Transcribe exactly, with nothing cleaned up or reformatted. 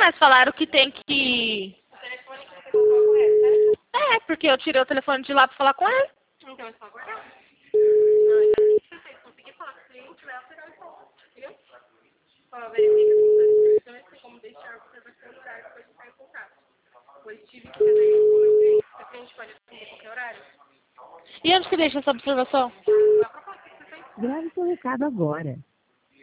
eles falaram que tem que... O telefone que você colocou é correto, certo? É, porque eu tirei o telefone de lá pra falar com ele. Então é só aguardar. Não, então assim que você fez. Conseguir falar com o cliente, vai alterar o ponto. Entendeu? Ó, verifica com o seu não tem como deixar a observação do horário depois de entrar em contato. Pois tive que fazer isso com o meu cliente. O cliente pode atender a qualquer horário. E onde que deixa essa observação? A proposta que você fez. Grave seu recado agora.